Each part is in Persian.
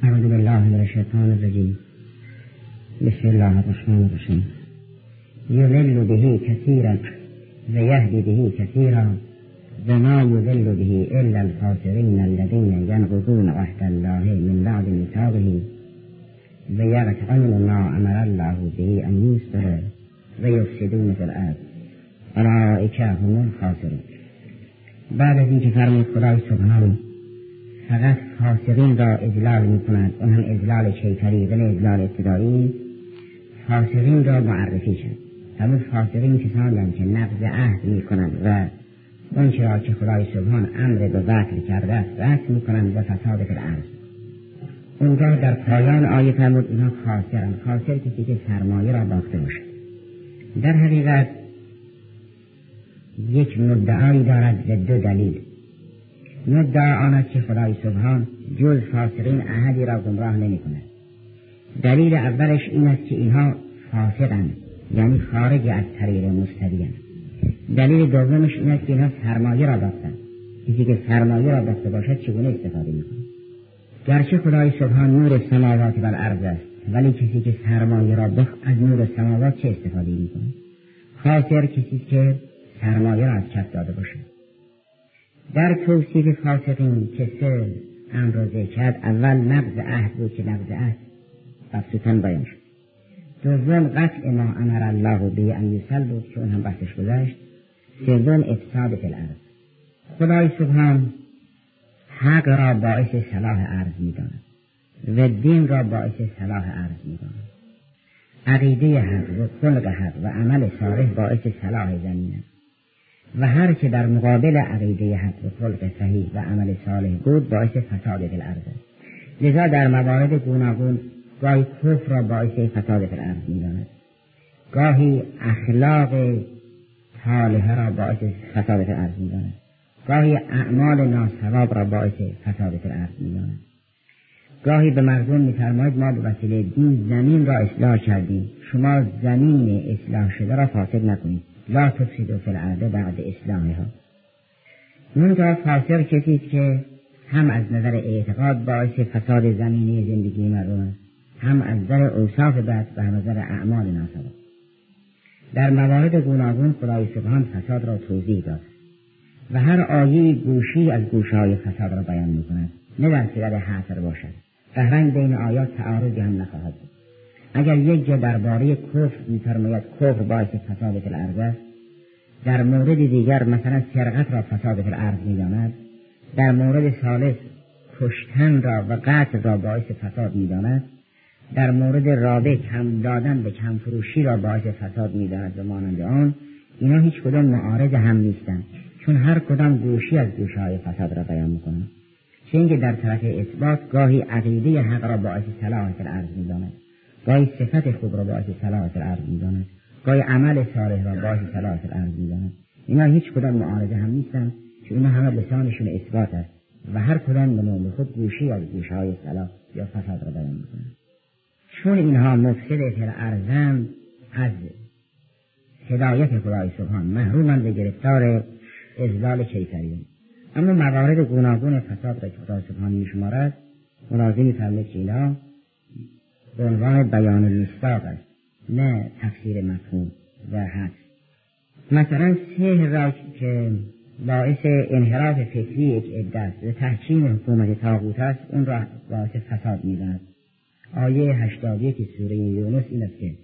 اعوذ بالله من الشیطان الرجیم. بسم الله الرحمن الرحیم. یضل به کثیرا و یهدی به کثیرا و ما یضل به الا الخاسرین الذین ینقضون عهد الله من بعد میثاقه و یقطعون ما امر الله به ان یوصل و یفسدون فی الارض اولئک هم الخاسرون. بعد از اینکه فرمود خدای سبحان فقط فاسقین را اذلال می کند، اون هم اذلال کیفری و اذلال ابتدایی، فاسقین را معرفی شد. همون فاسقین کسانی که نقض عهد می کنند و اون چرا که خدای سبحان امر به وصل کرده است وصل می کنند و فساد فی الارض. اونجا در پایان آیه فرمود اینا خاسرند. خاسر کسی که سرمایه را باخته باشد. در حقیقت یک مدعایی دارد و دو دلیل. مدعا آن است که خدای سبحان جز فاسقین احدی را گمراه نمی کند. دلیل اولش این است که اینها فاسقند، یعنی خارج از طریق مستقیم. دلیل دومش این است که اینها سرمایه را باختند. کسی که سرمایه را باخته باشد چگونه استفاده می کند؟ گرچه خدای سبحان نور سماوات و الارض است، ولی کسی که سرمایه را باخت از نور سماوات چه استفاده می کند؟ خاسر کسی که سرمایه را از کف داده باشد. در توصیف فاسقین که سه امر را ذکر کرد، اول نقض عهد بود که نقض عهد مبسوطاً بیان شد. دوم قطع ما امر الله به ان یوصل بود که اون هم بحثش گذشت. سوم افساد فی الارض. خدای سبحان حق را باعث صلاح ارض می‌داند و دین را باعث صلاح ارض می‌داند. عقیده حق و خلق حق و عمل صالح باعث صلاح زمین است و هر که در مقابل عقیده حق و خلق صحیح و عمل صالح بود باعث فساد فی الارض است. لذا در موارد گوناگون گاهی کفر را باعث فساد فی الارض می‌داند، گاهی اخلاق صالحه را باعث فساد فی الارض می‌داند، گاهی اعمال ناصواب را باعث فساد فی الارض می‌داند. گاهی به مردم می‌فرماید ما به وسیله دین زمین را اصلاح کردیم، شما زمین اصلاح شده را فاسد نکنید، لا تفسدوا فی الارض بعد اصلاحها. منتها فاسق کسی که هم از نظر اعتقاد باعث فساد زمینی زندگی مردم است، هم از نظر اوصاف بد و هم از نظر اعمال ناصواب. در موارد گوناگون خدای سبحان فساد را توضیح داد و هر آیه گوشی از گوشه‌های فساد را بیان می‌کند، نه در صورت حصر باشد. بهرنگ بین آیات تعارضی هم نخواهد بود. اگر یک جا درباره کفر می‌فرماید کفر باعث فساد فی الارض است، در مورد دیگر مثلا سرقت را فساد فی الارض می‌داند، در مورد ثالث کشتن را و قتل را باعث فساد می‌داند، در مورد رابع کم دادن به کم فروشی را باعث فساد می‌داند و مانند آن. اینا هیچ کدام معارض هم نیستند، چون هر کدام گوشی از گوشه‌های فساد را بیان می‌کنند. چه اینکه در طرف اثبات گاهی عقیده حق را باعث صلاح فی الارض می‌داند، گاهی صفت خوب را باعث صلاح فی الارض می‌داند، گاهی عمل صالح را باعث صلاح فی الارض می‌داند. اینا هیچ کدام معارض هم نیستند، چون اینا همه لسانشون اثبات است و هر کدام به نوع خود گوشی از گوشه‌های صلاح یا فساد را بیان می‌کنند. چون اینها مفسد فی الارض از هدایت خدای سبحان محرومند و گرفتار اضلال کیفریون. اما موارد گوناگون فساد را که خدای سبحان می‌شمارد، ملاحظه می‌فرمایید که اینا به عنوان بیان المصداق است، نه تفسیر مفهوم و حد. مثلا سحر را که باعث انحراف فکری یک عده است و تحکیم حکومت طاغوت است، اون را باعث فساد می‌داند. آیه 81 سوره یونس این است که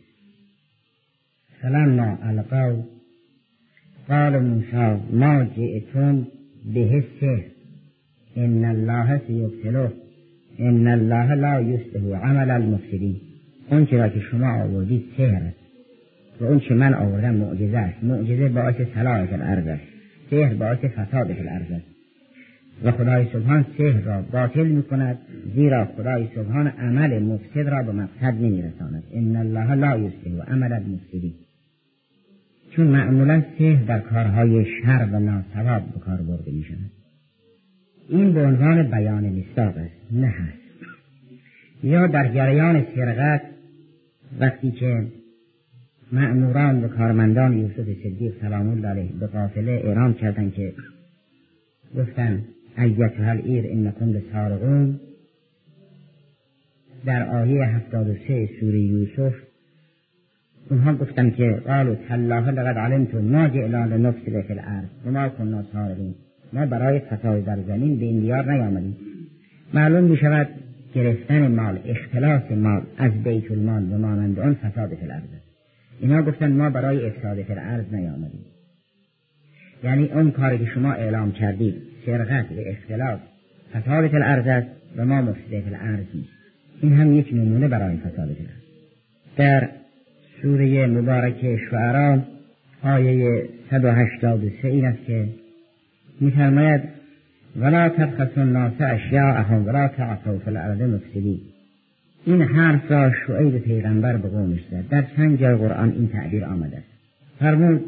فلما القوا قال موسی ما جئتم به السحر ان الله سیبطله ان الله لا یصلح عمل المفسدین. اون چرا که شما آوردید سحر است و اون چه من آوردم معجزه است. معجزه باعث صلاح فی الارض است، سحر باعث فساد فی الارض است و خدای سبحان سحر را باطل می کند، زیرا خدای سبحان عمل مفسد را به مقصد نمی رساند. ان الله لا یصلح عمل المفسدین. چون معمولا سحر در کارهای شر و ناصواب به کار برده می شود. این به عنوان بیان مصداق است، نه هست. یا در جریان سرقت وقتی که مأموران و کارمندان یوسف صدیق سلام الله علیه به قافله اعلام کردند که گفتن ایتها العیر انکم لسارقون، در آیه 73 سوره یوسف اونها گفتن که قالوا تالله لقد علمتم ما جئنا لنفسد فی الارض وما کنا سارقین، ما برای فساد در زمین به این دیار نیامدیم. معلوم می شود گرفتن مال، اختلاس مال از بیت المال و مانند آن فساد فی الارض. اینا گفتن ما برای افساد فی الارض نیامدیم، یعنی اون کاری که شما اعلام کردید سرقت و اختلاس فساد فی الارض است و ما مفسد فی الارض نیست. این هم یک نمونه برای فساد فی الارض. در سوره مبارکه شعراء آیه 183 این است که می‌فرماید ولا تبخسوا الناس اشیاءهم ولا تعثوا فی الارض مفسدین. این حرف را شعیب پیغمبر به قومش زد. در چند جای قرآن این تعبیر آمده است. فرمود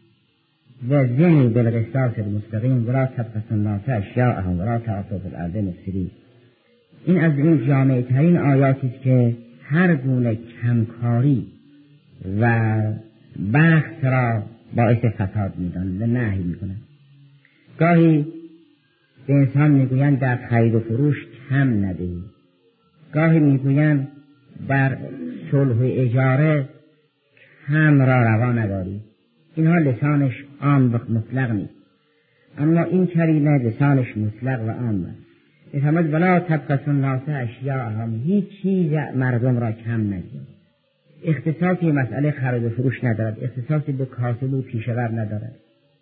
و زنی بالقسطاس المستقیم ولا تبخسوا الناس اشیاءهم ولا تعثوا فی الارض مفسدین. این از این جامع ترین آیاتی است که هر گونه کمکاری و بخس را باعث فساد می‌دانند و نهی می‌کنند. گاهی به انسان میگویند در خرید و فروش کم ندهی، گاهی میگویند در صلح و اجاره کم را روا نداری. اینها لسانش عام و مطلق نیست، اما این کلمه لسانش مطلق و عام است. می‌فرماید ولا تبخسوا الناس اشیاءهم، هیچ چیز مردم را کم نگیرید. اختصاصی مسئله خرید و فروش ندارد، اختصاصی به کاسب و پیشور ندارد.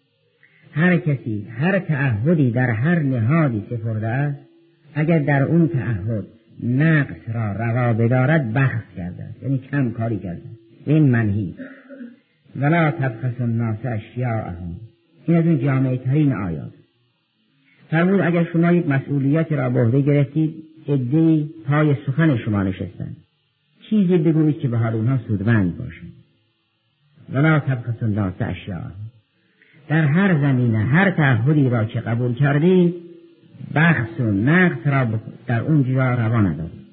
هر کسی هر تعهدی در هر نهادی سپرده است، اگر در اون تعهد نقص را روا بدارد بخس کرده است، یعنی کم کاری کرده است. این منهی. ولا تبخسوا الناس اشیاءهم، این از اون جامعه ترین آیات. فرمود اگر شما یک مسئولیت را به عهده گرفتید، عده‌ای پای سخن شما نشستند، چیزی بگویید که به حال اونها سودمند باشد. ولا تبخسوا الناس اشیاءهم، در هر زمینه هر تعهدی را که قبول کردید بخس و نقص را در اون جا روا ندارید.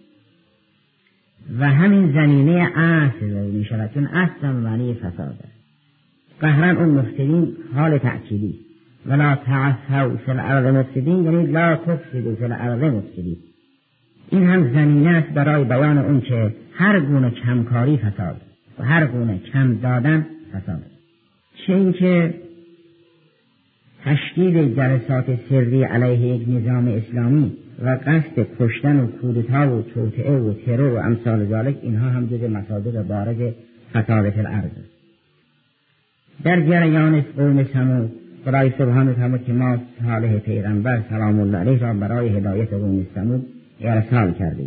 و همین زمینه اصل می شود، چون اصل معنی فساد است. قهرن اون مفسدین حال تأکیدی، ولا تعثوا فی الارض مفسدین، یعنی لا تفسدوا فی الارض مفسدین. این هم زمینه است برای بیان اون که هر گونه کمکاری فساد و هر گونه کم دادن فساد. چه این که تشکیل جلسات سری علیه یک نظام اسلامی و قصد کشتن و کودتا و توطئه و ترور و امثال ذالک، اینها هم جز مصادیق بارز فساد فی الارض است. در جریان قوم ثمود خدای سبحانه و تعالی که ما صالح پیغمبر سلام الله علیه را برای هدایت قوم ثمود ارسال کردیم.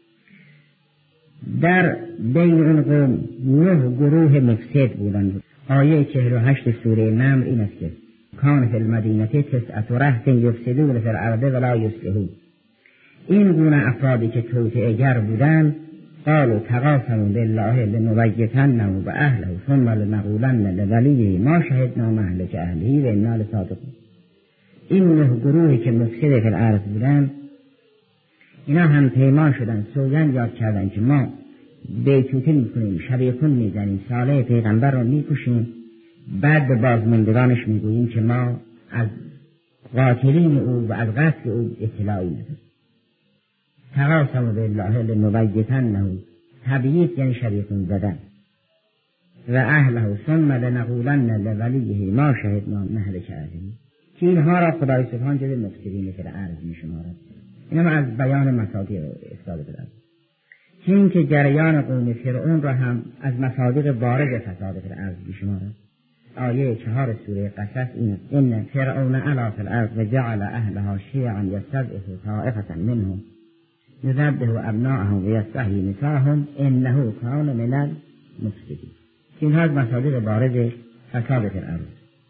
در بین اون قوم 9 گروه مفسد بودند. آیه 48 سوره نمل این است که کان فی المدینه 9 رهط یفسدون فی الارض ولا یصلحون. این گونه افرادی که توطئه‌گر بودند قالوا تقاسموا بالله لنبیتنه و اهله ثم لنقولن لولیه ما شهدنا مهلک اهله و انا لصادقون. این 9 گروهی که مفسد فی الارض بودند، اینا هم پیمان شدن، سوگند یاد کردن که ما بیتوته میکنیم، شبیخون میزنیم، صالح پیغمبر رو میکشیم، بعد به بازماندگانش میگوییم که ما از قاتلین او و از قتل او اطلاعی نداریم. تقاسموا بالله لنبیتنه، تبییت یعنی شبیخون زدن، و اهله ثم لنقولن لولیه ما شهدنا مهلک اهله، که اینها را خدای سبحان جز مفسدین فی الارض میشمارد. اینم از بیان مصادیق افساد فی الارض. این که جریان قوم فرعون را هم از مصادیق بارز فساد فی الارض میشمارد. آیه 4 سوره قصص این ان فرعون علا فی الارض و جعل اهلها شیعا یستضعف طائفة منهم یذبح ابناءهم و یستحیی نساءهم انه کان من المفسدین. اینها از مصادیق بارز فساد فی الارض.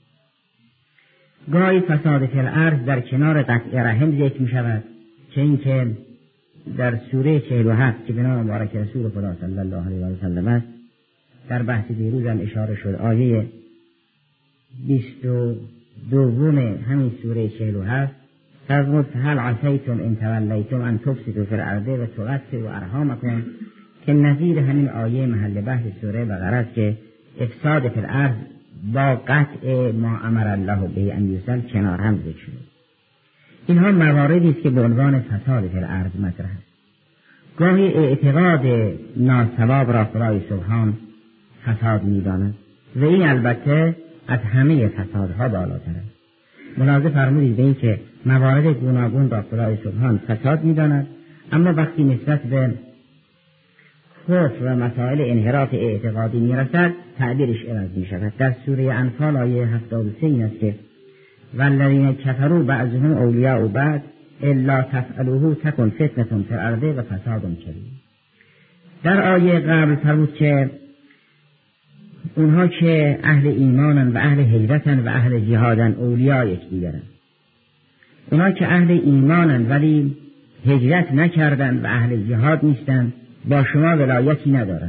گاهی فساد فی الارض در کنار قطع رحم ذکر می شود، چه این که در سوره 47 که به نام مبارک رسول خدا صلی الله علیه و سلم است، در بحث دیروز هم اشاره شد. آیه 22 همین سوره 47 فرمود هل عصیتم ان تولیتم ان تفسدوا فی الارض و تقطعوا ارحامکم، که نظیر همین آیه محل بحث سوره بقره است که افساد فی الارض با قطع ما امر الله به ان یوصل کنار هم ذکر شد. اینها مواردی است که به عنوان فساد فی الارض مطرح است. گاهی اعتقاد ناصواب را خدای سبحان فساد می‌داند و این البته از همه فسادها بالاتر است. ملاحظه فرمودید به این که موارد گوناگون را خدای سبحان فساد می‌داند، اما وقتی نسبت به کفر و مسائل انحراف اعتقادی می‌رسد تعبیرش عوض می‌شود. در سوره انفال آیه 73 این است که والذین کفروا بعضهم اولیاء بعض الا تفعلوه تکن فتنة فی الارض و فساد کبیر. در آیه قبل فرمود که اونها که اهل ایمانن و اهل هجرتن و اهل جهادن اولیاء یکدیگرن. اونها که اهل ایمانن ولی هجرت نکردن و اهل جهاد نیستن با شما ولایتی ندارن،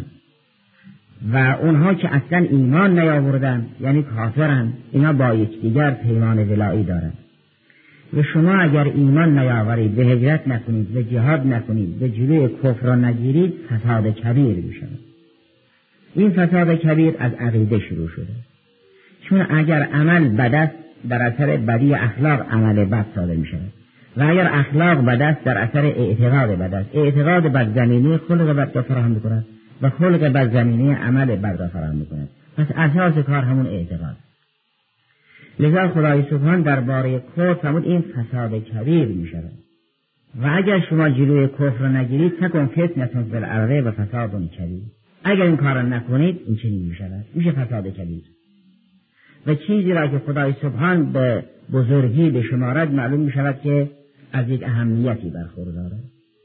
و اونها که اصلا ایمان نیاوردن یعنی کافرن اینا با یکدیگر پیمان ولایی دارن. و شما اگر ایمان نیاورید و هجرت نکنید و جهاد نکنید و جلوی کفر را نگیرید فساد کبیر میشود. این فساد کبیر از عقیده شروع شده، چون اگر عمل بد است در اثر بدی اخلاق عمل بد صادر میشود و اگر اخلاق بد است در اثر اعتقاد بد است. اعتقاد بد زمینه خلق بد را فراهم میکند و خلق بد زمینه عمل بد را فراهم میکند. پس اساس کار همون اعتقاد. لذا خدای سبحان درباره کفر فرمود این فساد کبیر میشود و اگر شما جلوی کفر را نگیرید تکن فتنة فی الارض و فساد کبیر. اگر این کار را نکنید این چنین میشود، میشه فساد کبیر. و چیزی را که خدای سبحان به بزرگی به شمارد معلوم میشود که از یک اهمیتی برخورداره.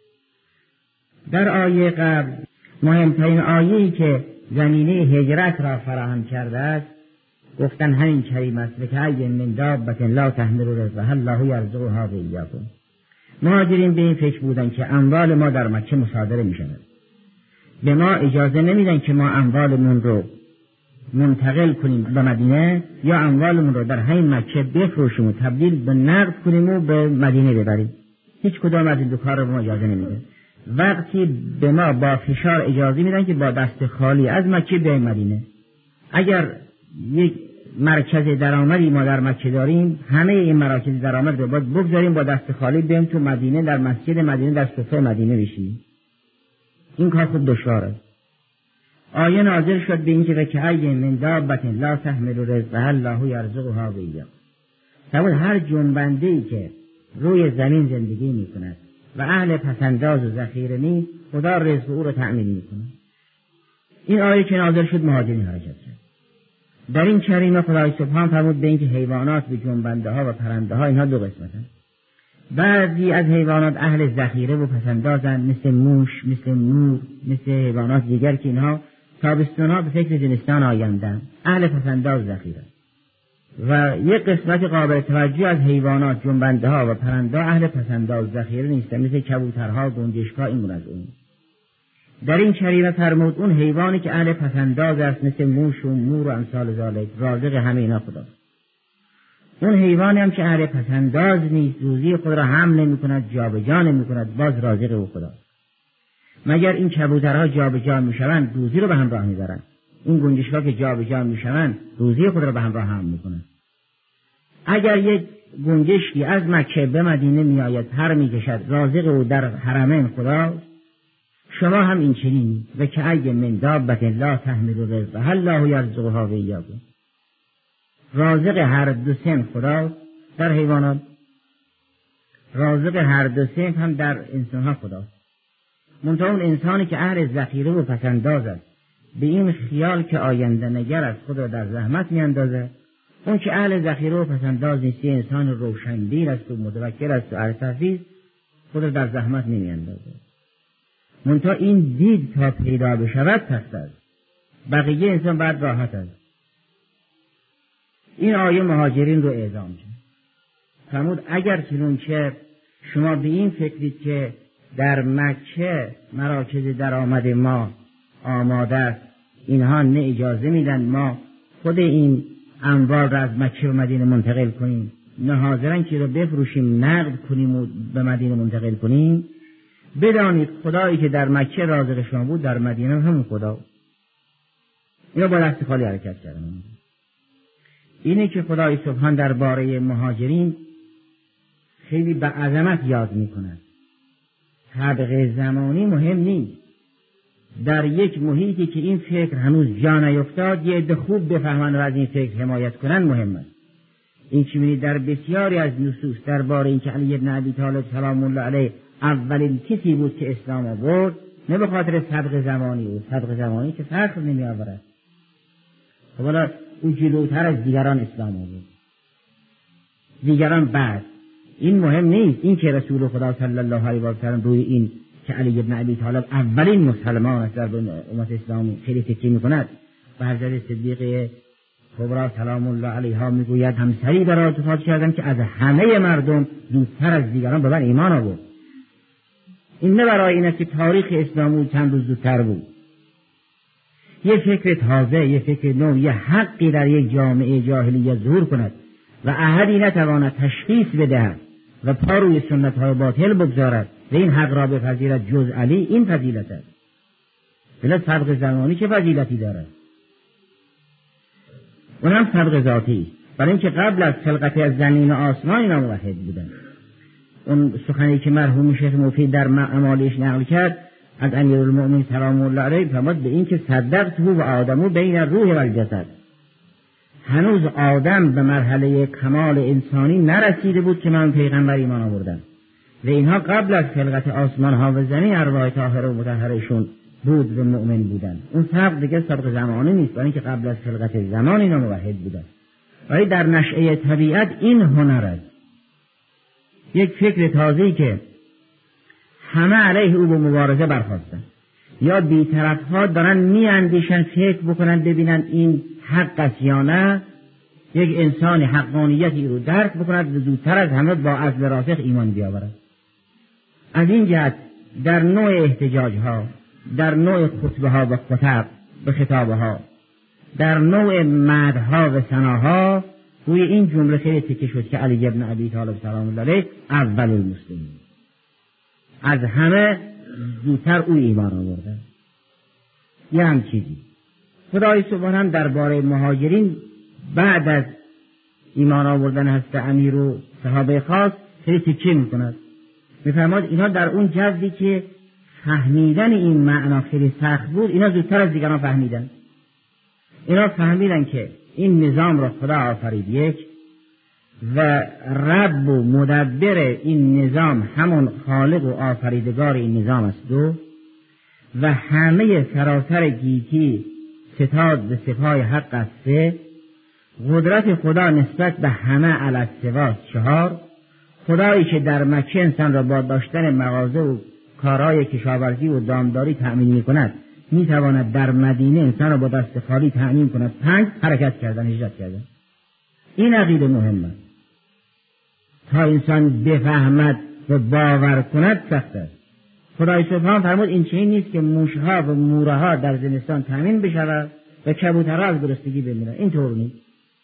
در آیه قبل مهمترین آیه‌ای که زمینه هجرت را فراهم کرده است گفتن همین کریم است و که ای من دابة لا تحمل رزقها الله یرزقها و ایاکم. مهاجرین به این فکر بودن که اموال ما در مکه مصادره می شود، به ما اجازه نمیدن که ما اموالمون رو منتقل کنیم به مدینه یا اموالمون رو در همین مکه بفروشیم و تبدیل به نقد کنیم و به مدینه ببریم. هیچ کدام از این دو کار رو ما اجازه نمیده. وقتی به ما با فشار اجازه میدن که با دست خالی از مکه بیایم مدینه. اگر یک مرکز درآمدی ما در مکه داریم همه این مراکز درآمد رو باید بگذاریم با دست خالی بیایم تو مدینه، در مسجد مدینه در صفه مدینه بشیم. این کار خود دشواره. آیه نازل شد به این که ای من دابة لا تحمل رزقها الله یرزقها و ایاکم. سوال هر جنبنده‌ای که روی زمین زندگی میکند و اهل پسنداز و ذخیره نیست خدا رزق او رو تأمین میکنه. این آیه که نازل شد مهاجرین حرکت کرد. در این کریمه خدای سبحان فرمود به اینکه حیوانات و جنبنده ها و پرنده ها اینها دو قسمتن. بعضی از حیوانات اهل ذخیره و پسندازن، مثل موش، مثل مور، مثل حیوانات دیگر که اینها تابستان ها به فکر زمستان آیندن، اهل پسنداز ذخیره. و یک قسمت قابل توجه از حیوانات جنبنده ها و پرنده ها اهل پسنداز ذخیره نیستن، مثل کبوترها، گنجشک‌ها، این گونه از اون. در این کریمه فرمود اون حیوانی که اهل پسنداز است مثل موش و مور و امثال ذالک رازق همه اینا خداست. اون حیوانی هم که اهل پسنداز نیست روزی خود را حمل نمی‌کند جابجا نمی‌کند باز رازق او خداست. مگر این کبوترها جابجا میشوند روزی رو به همراه میبرند، این گنجشک‌ها که جابجا میشوند روزی خود را به همراه حمل می‌کنند. اگر یک گنجشکی از مکه به مدینه میآید پر میکشد رازق او در حرمین خداست، شما هم این چنینی و که ای من دابة لا تحمل رزقها الله یرزقها و ایاکم. رازق هر دو صنف خداست در حیوانات، رازق هر دو صنف هم در انسانها خداست. منتها اون انسانی که اهل ذخیره و پسنداز است به این خیال که آینده نگر است خود را در زحمت میاندازه. اون که اهل ذخیره و پسنداز نیست انسان روشنبین است و متوکل است و اهل تحفیظ خود را در زحمت نمیاندازه. منتها این دید تا پیدا بشود پست است، بقیه انسان بعد راحت است. این آیه مهاجرین رو اعزام کرد. فرمود اگر چنانچه شما به این فکرید که در مکه مراکز درآمد ما آماده است، اینها نه اجازه میدن ما خود این اموال را از مکه به مدینه منتقل کنیم، نه حاضرن که رو بفروشیم نقد کنیم و به مدینه منتقل کنیم، بدانید خدایی که در مکه رازق شما بود در مدینه همون خدا. اینا با دست خالی حرکت کردن. اینه که خدای سبحان درباره مهاجرین خیلی به عظمت یاد میکند سبق زمانی مهم نیست. در یک محیطی که این فکر هنوز جا نیفتاد یه عده خوب بفهمن و از این فکر حمایت کنن مهم است. این که می‌بینید در بسیاری از نصوص درباره این که علی بن ابی طالب سلام الله علیه اولین کسی بود که اسلام آورد، نه به خاطر سبق زمانی بود. سبق زمانی که فخر نمی‌آورد. خب حالا او جلوتر از دیگران اسلام آورد، دیگران بعد. این مهم نیست. این که رسول خدا صلی الله علیه و سلم روی این که علی بن ابی طالب اولین مسلمان است در امت اسلامی خیلی تکیه می‌کند و حضرت صدیقه کبری سلام الله علیها میگوید همسری برای اتفاق کردن که از همه مردم زودتر از دیگران به من ایمان آورد. این نه برای این است که تاریخ اسلامی چند روز زودتر بود. یه فکر تازه، یه فکر نو، یه حقی در یک جامعه جاهلیت ظهور کند و احدی نتواند تشخیص بدهد و پا روی سنت‌های باطل بگذارد و این حق را بپذیرد جز علی، این فضیلت است. بلا سبق زمانی چه فضیلتی دارد؟ اونم سبق ذاتی، برای اینکه قبل از خلقت از زمین و آسمان اینا موحد بودن. اون سخنی که مرحوم شیخ مفید در اعمالش نقل کرد از امیرالمؤمنین سلام الله علیه فرمود به این که صدقته و آدمو بین الروح و الجسد. هنوز آدم به مرحله کمال انسانی نرسیده بود که من پیغمبر ایمان آوردم و اینها قبل از خلقت آسمان ها و زمین ارواح طاهره و مطهرشون بود و مؤمن بودن. اون سبق دیگه سبق زمانی نیست، برای اینکه قبل از خلقت زمان اینا موحد بودن. ولی در نشأه طبیعت این هنر است، یک فکر تازه‌ای که همه علیه او به مبارزه برخاستن یا بی‌طرف‌ها دارن میاندیشن فکر بکنن ببینن این حق است یا نه، یک انسان حقانیتی رو درک بکند و زودتر از همه با اصل راسخ ایمان بیاورد. از این جهت در نوع احتجاج ها، در نوع خطبه ها و خطابه ها، در نوع مدحها و ثناها روی این جمله خیلی تکیه شد که علی بن ابی طالب سلام الله علیه اول المسلمین، از همه زودتر او ایمان آورده. یه هم چیزی خدای سبحانه درباره مهاجرین بعد از ایمان آوردن حضرت امیر و صحابه خاص خیلی تکیه میکند. میفرماد اینا در اون جوی که فهمیدن این معنا خیلی سخت بود، اینا زودتر از دیگران فهمیدن. اینا فهمیدن که این نظام را خدا آفرید یک و رب و مدبر این نظام همون خالق و آفریدگار این نظام است دو، و همه سراسر گیتی ستاد به سپاه حق است سه، قدرت خدا نسبت به همه علی السوا چهار، خدایی که در مکه انسان را با داشتن مغازه و کارهای کشاورزی و دامداری تأمین می کند می تواند در مدینه انسان را با دست خالی تأمین کند. پنج، حرکت کردن، هجرت کردن. این عقیده مهم است. تا انسان بفهمد و باور کند سخت است. خدای سبحان فرمود این چنین نیست که موشها و مورها در زمستان تأمین بشود و کبوترها از گرسنگی بمیرند. این طور نیست.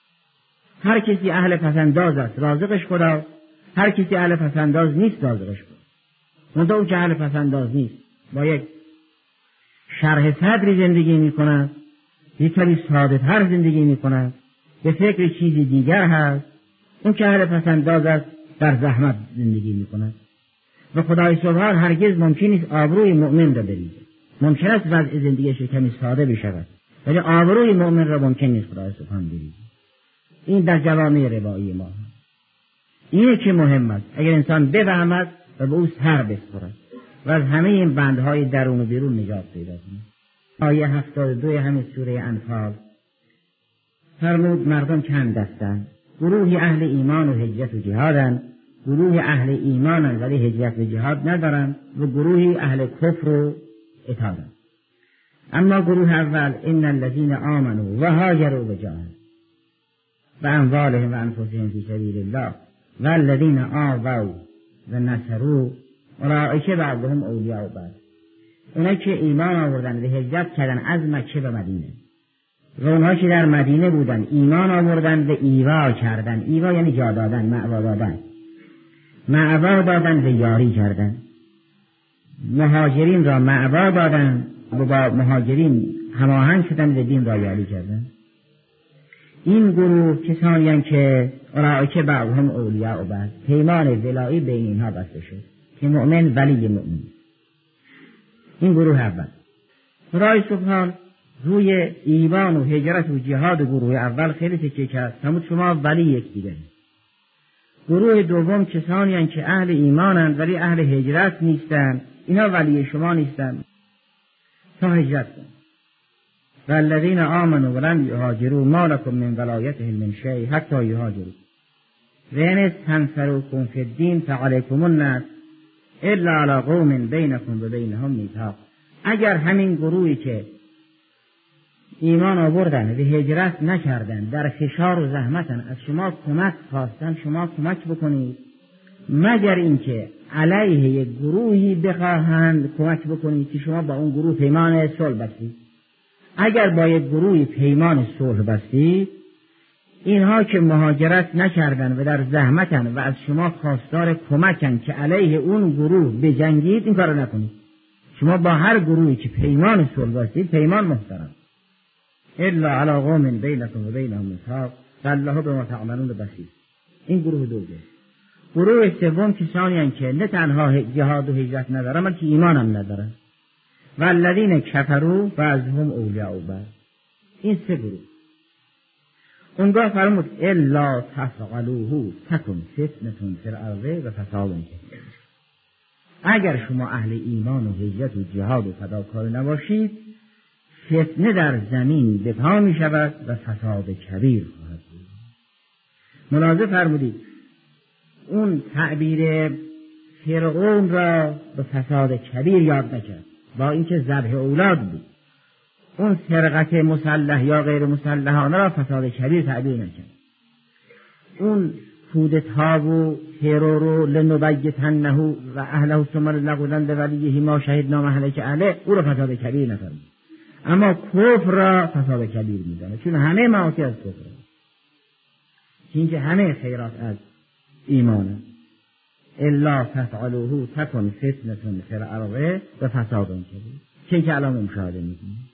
هر کسی اهل پسنداز است رازقش خدا، هر کسی اهل پسنداز نیست رازقش خدا. منتها اون که اهل پسنداز نیست با یک شرح صدری زندگی می کند، یک کمی ساده تر زندگی می کند، به فکر چیزی دیگر هست. اون که اهل پسنداز است در زحمت زندگی می کند و خدای سبحان هرگز ممکن نیست آبروی مؤمن را بریزه. ممکن است وضع زندگیش کمی ساده بشود ولی آبروی مؤمن را ممکن نیست خدای سبحان بریزه. این در جوامع روایی ما هست. اینه که مهم است اگر انسان بفهمد و به او سر بسپرد و از همه این بندهای درون و بیرون نجات پیدا کند. آیه 72 همین سوره انفال فرمود مردم چند دستند، گروهی اهل ایمان و هجرت و جهادند، گروه اهل ایمانند ولی هجرت و جهاد ندارند و گروهی اهل کفر و اطاعتند. اما گروه اول ان الذين آمنوا و هاجروا و جاهدوا باموالهم و انفسهم فی سبیل الله والذین آووا و نصروا اولئک بعضهم اولیاء بعض. اونها که ایمان آوردن و هجرت کردن از مکه به مدینه و اونها که در مدینه بودن ایمان آوردن و ایوا کردن، ایوا یعنی جا دادن، مأوا دادن، مأوا دادن و یاری کردن. مهاجرین را مأوا دادن و با مهاجرین هماهنگ شدن و دین را یاری کردن. این گروه کسانی هستند که اولئک بعضهم اولیاء بعض، پیمان ولایی بین اینها بسته شد که مؤمن ولی مؤمن. این گروه اول. خدای سبحان روی ایمان و هجرت و جهاد گروه اول خیلی تکیه کرد. فرمود شما ولی یکدیگر. گروه دوم کسانی هستند که اهل ایمانند ولی اهل هجرت نیستند. اینا ولی شما نیستند تا هجرت کنند. والذین آمنوا ولم یهاجروا ما لکم من ولایتهم من شیء حتی یهاجروا وان استنصروکم فی الدین فعلیکم النصر الا علی قوم بینکم و بینهم میثاق. اگر همین گروهی که ایمان آوردن و هجرت نکردن در فشار و زحمتن از شما کمک خواستن شما کمک بکنید، مگر اینکه علیه یک گروهی بخواهند کمک بکنید که شما با اون گروه پیمان صلح بستید. اگر با یک گروهی پیمان صلح بستید، اینها که مهاجرت نکردن و در زحمتن و از شما خواستار کمکن که علیه اون گروه بجنگید، این کارو نکنید. شما با هر گروهی که پیمان صلح بستید پیمان محترم. الا علی قوم بینکم و بینهم میثاق والله بما تعملون بصیر. این گروه دوم. گروه سوم کسانی هستند که نه تنها جهاد و هجرت ندارن بلکه ایمان هم ندارن. والذین کفروا بعضهم اولیاء بعض. این سه گروه. اونجا فرمود الا تفعلوه تکن فتنة فی الارض و فساد کبیر. اگر شما اهل ایمان و هجرت و جهاد و فداکاری نباشید، فتنه در زمین به پا می شود و فساد کبیر خواهد بود. ملاحظه فرمودید اون تعبیر فرعون را به فساد کبیر یاد نکرد، با اینکه ذبح اولاد بود. اون سرقت مسلح یا غیر مسلحانه را فساد کبیر تعبیر نکرد. اون کودتا و ترور و لنبیتنه و اهله ثم لنقولن لولیه ما شهدنا مهلک اهله، او را فساد کبیر نفرمود. اما کفر را فساد کبیر میدانه، چون همه معاصی از کفر است، چون همه خیرات از ایمانه. الا تفعلوه تکن فتنة فی الارض و فساد کبیر. چون که الان مشاهده میکنیم،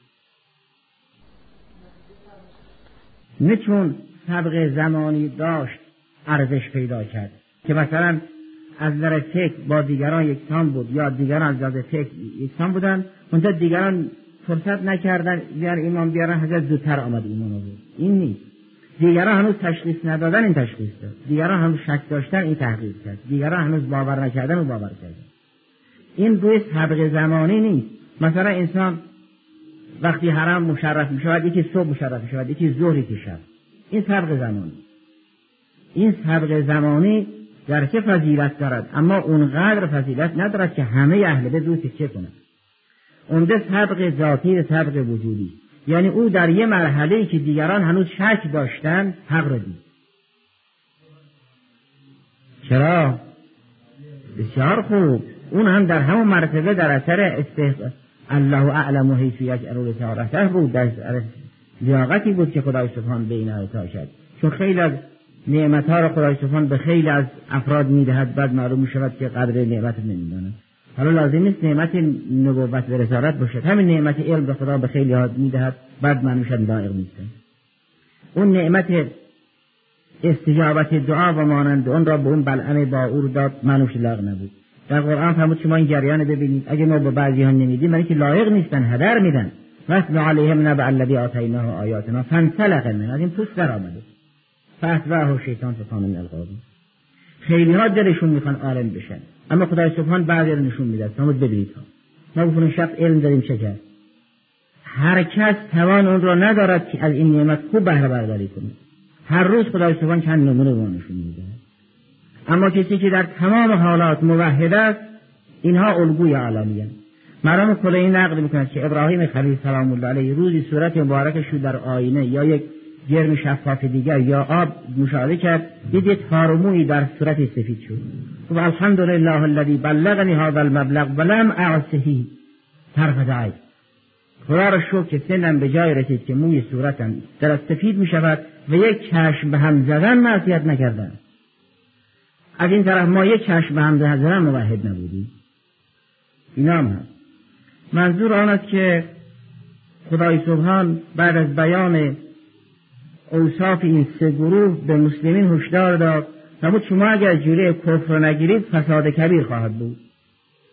نه چون سبق زمانی داشت ارزش پیدا کرد که مثلا از نظر فکر با دیگران یکسان بود یا دیگران از نظر فکر یکسان بودن، اونجا دیگران فرصت نکردن بیار ایمان بیارن، حضرت زودتر آمد ایمان آورد. این نیست. دیگران هنوز تشخیص ندادن، این تشخیص داد. دیگران هنوز شک داشتن، این تحقیق کرد. دیگران هنوز باور نکردن و باور کردن. این روی سبق زمانی نیست. مثلا انسان وقتی حرم مشرف می شود، یکی صبح مشرف می شود، یکی ظهر، یکی شب. این سبق زمانی. این سبق زمانی در چه فضیلت دارد، اما اونقدر فضیلت ندارد که همه اهل بیت روی چه کنند. اونده سبق ذاتی و سبق وجودی، یعنی او در یه مرحله‌ای که دیگران هنوز شک داشتن حق را دید. چرا؟ بسیار خوب. اون هم در همون مرتبه در اثر الله اعلم حیث یجعل رسالته بود، در لیاقتی بود که خدای سبحان به این عطا شد. چون خیلی از نعمت‌ها را خدای سبحان به خیلی از افراد می‌دهد، بعد معلوم می‌شود که قدر نعمت نمی‌دانند. حالا لازم نیست نعمت نبوت و رسالت باشد، همین نعمت علم را خدا به خیلی ها می‌دهد، بعد معلوم شد لایق نیستند. اون نعمت استجابت دعا و مانند اون را به اون بلعم باعور داد، معلوم شد لایق نبود. در قرآن فرمود شما این جریان ببینید، اگه ما به بعضی ها نمیدیم برای که لایق نیستن هدر میدن. وَاتْلُ عَلَيْهِمْ نَبَأَ الَّذِی آتَیْنَاهُ آیاتنا فانسلخ منها، از این پوست در آمده فأتبعه الشیطان فکان من الغاوین. خیلی ها دلشون میخوان عالم بشن، اما خدای سبحان بعضی رو نشون میده. فرمود ببینید ما بخونیم شب علم داریم چه کرد. هر کس توان اون رو ندارد که از این نعمت خوب بهره برداری کنه. هر روز خدای سبحان چند نمونه به ما نشون میده. اما کسی که در تمام حالات موحد است، اینها الگوی عالمیان. مرحوم کلینی نقل میکند که ابراهیم خلیل سلام الله علیه روزی صورت مبارکش رو در آینه یا یک جرم شفاف دیگر یا آب مشاهده کرد، دید تارمویی در صورت سفید شد. و الحمدلله الذی بلغنی هذا المبلغ ولم اعصه طرفة عین. خدا را شکر که سنم به جای رسید که موی صورتم در سفید می شود و یک چشم به هم زدن معصیت نکردم. از این طرف ما یک چشم به هم زدن موحد نبودیم. اینا هم منظور آن است که خدای سبحان بعد از بیان اوصاف این سه گروه به مسلمین هشدار داد. فرمود شما اگر جلوی کفر نگیرید فساد کبیر خواهد بود.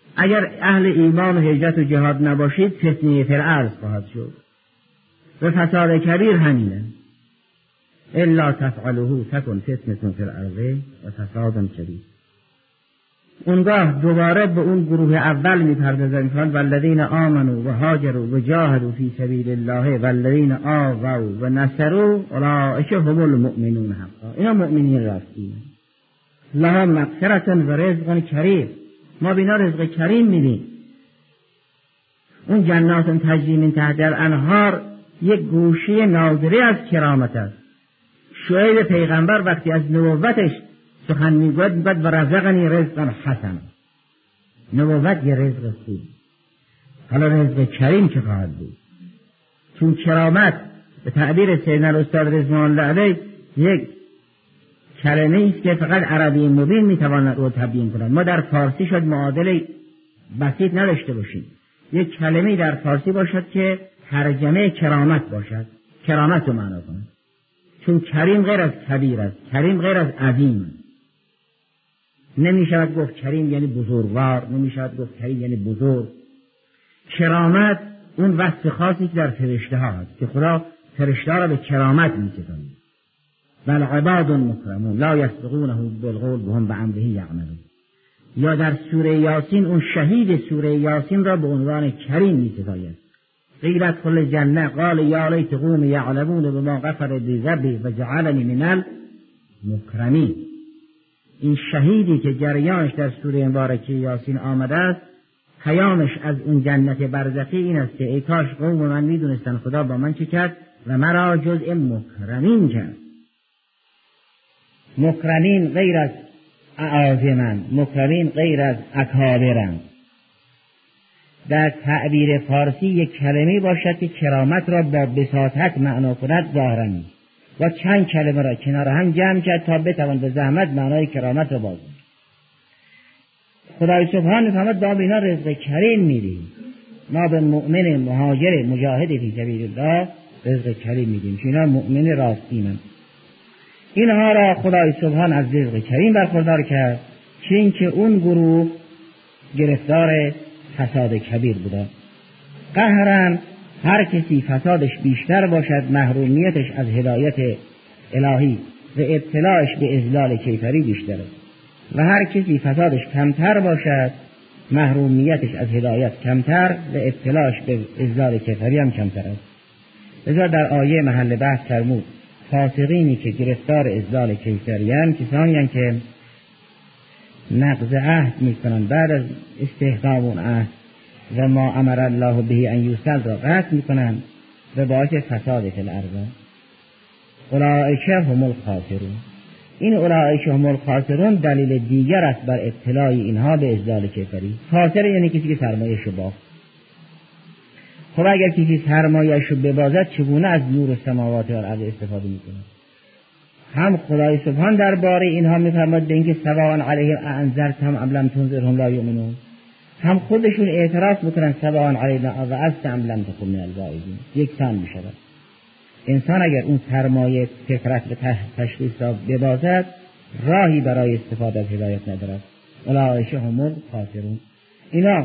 اگر اهل ایمان و هجرت و جهاد نباشید فتنه فی الارض خواهد شد و فساد کبیر همینه. الا تفعلوه تکن فتنة فی الارض و فساد کبیر. اونگاه دوباره به اون گروه اول میپردازن میگن والذین آمنوا و هاجروا و جاهدوا فی سبیل الله والذین آووا و نصروا اولئک هم المؤمنون حقا. اینا مؤمنین راستی. لهم مغفرة و رزق کریم. ما بینا رزق کریم میدیم. اون جنات تجری من تحت الانهار یک گوشه ناظره از کرامت است. شعیب پیغمبر وقتی از نبوتش سخن میگوید و رزقنی رزقا حسن. نبوت یه رزق خوب. حالا رزق کریم چه خواهد بود؟ چون کرامت به تعبیر سیدنا الاستاد رضوان الله علیه یک کلمه است که فقط عربی مبین میتواند رو تبیین کند. ما در فارسی شاید معادل بسیط نداشته باشیم. یک کلمه در فارسی باشد که ترجمه کرامت باشد، کرامت رو معنا کند. چون کریم غیر از کبیر است، کریم غیر از عظیم. نمی شود گفت کریم یعنی بزرگوار، نمی شود گفت کریم یعنی بزرگ. کرامت اون وصف خاصی که در فرشته ها هست که خدا فرشته ها را به کرامت می‌ستاند. بل عباد مکرمون لا یسبقونه بالقول وهم بامره یعملون. یا در سوره یاسین اون شهید سوره یاسین را به عنوان کریم می‌ستاید. قیل ادخل الجنه قال یا لیت قوم یعلمون بما غفر لی ربی و جعلنی من المکرمین. این شهیدی که جریانش در سوره مبارکه یاسین آمده است، پیامش از اون جنت برزخی این است که ای کاش قوم من میدونستن خدا با من چه کرد و مرا جزء مکرمین کرد. مکرمین غیر از اعاظمن، مکرمین غیر از اکابرن. در تعبیر فارسی یک کلمه باشد که کرامت را با بساطت معنا کند ظاهراً و چند کلمه را کنار هم جمع کرد تا بتوان به زحمت معنای کرامت را باز. خدای سبحان می‌فرماید با اینا رزق کریم میدیم. ما به مؤمن مهاجر مجاهد فی سبیل الله رزق کریم میدیم که اینا مؤمن راستینن. اینها را خدای سبحان از رزق کریم برخوردار کرد چون که اون گروه گرفتار فساد کبیر بوده. قهرن هر کسی فسادش بیشتر باشد محرومیتش از هدایت الهی و ابتلاش به اضلال کیفری بیشتره و هر کسی فسادش کمتر باشد محرومیتش از هدایت کمتر و ابتلاش به اضلال کیفری هم کمتر است. لذا در آیه محل بحث فرمود فاسقینی که گرفتار اضلال کیفری هم کسانی هم که نقض عهد میکنن بعد از استحقاق اون عهد و ما امر الله به ان یوصل را قطع میکنن و باعث فساد فی الارض. اولئک هم الخاسرون. این اولئک هم الخاسرون دلیل دیگر است بر ابتلای اینها به اضلال کیفری. خاسر یعنی کسی که سرمایه‌اش رو باخت. خب اگر کسی سرمایه‌اش رو ببازد چگونه از نور السماوات و الارض استفاده میکنه؟ هم خدای سبحان درباره اینها میفرماید به اینکه سواء علیهم انذرتهم ام لم تنذرهم لا یؤمنون. هم خودشون اعتراف میکنن سواء علینا وعظت ام لم تکن من الواعظین. یکسان میشود. انسان اگر اون سرمایه فطرت و تشخیص را ببازد راهی برای استفاده از هدایت ندارد. اولئک هم الخاسرون. اینا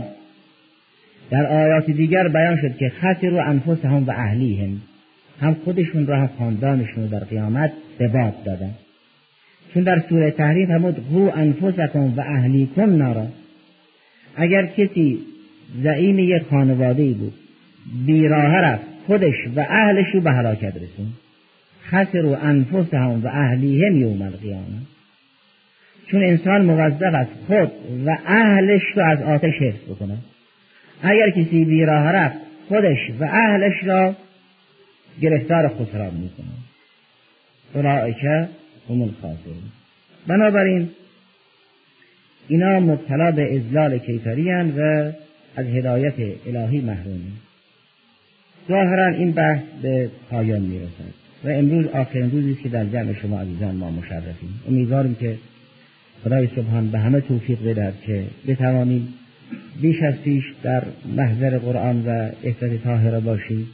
در آیات دیگر بیان شد که خسروا انفسهم و اهلیهم. هم خودشون را هم خاندانشون در قیامت به باد دادن. چون در سوره تحریم فرمود قوا انفسکم و اهلیکم نارا. اگر کسی زعیم یک خانواده‌ای بود بیراه رفت خودش و اهلش رو به هلاکت رسون. خسروا انفسهم و اهلیهم یوم القیامه. چون انسان موظف است خود و اهلش رو از آتش حفظ بکنه. اگر کسی بیراه رفت خودش و اهلش را گرفتار خسران میکنه. اولئک هم الخاسرون. بنابراین اینا مبتلا به اضلال کیفری اند و از هدایت الهی محرومی. ظاهرا این بحث به پایان میرسد و امروز آخرین روزی است که در جمع شما عزیزان ما مشرفیم. امیدواریم که خدای سبحان به همه توفیق بدهد که بتوانیم بیش از پیش در محضر قرآن و احفظ طاهره باشیم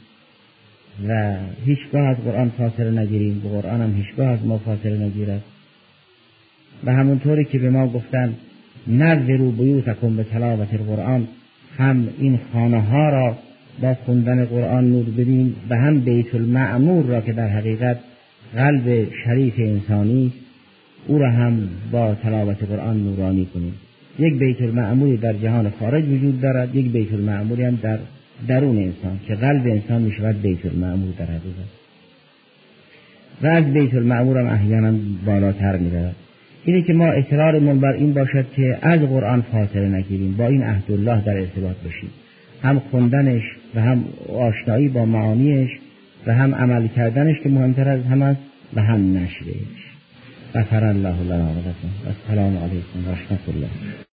و هیچگاه از قرآن فاصله نگیریم، به قرآن هم هیچگاه از ما فاصله نگیرد و همونطوری که به ما گفتن نذروا بیوتکم به تلاوت القرآن، هم این خانه ها را با خوندن قرآن نور بدیم و هم بیت المعمور را که در حقیقت قلب شریف انسانی او را هم با تلاوت قرآن نورانی کنیم. یک بیت المعموری در جهان خارج وجود دارد، یک بیت المعموری هم در درون انسان که قلب انسان می شود بیت المعمور در حقیقت، و از بیت المعمور هم احیانا بالاتر می رود. اینه که ما اصرارمون بر این باشد که از قرآن فاصله نگیریم، با این عهدالله در ارتباط باشیم، هم خوندنش و هم آشنایی با معانیش و هم عمل کردنش که مهمتر از همه است و هم نشرش. غفر الله لنا و لکم. السلام علیکم و رحمت الله.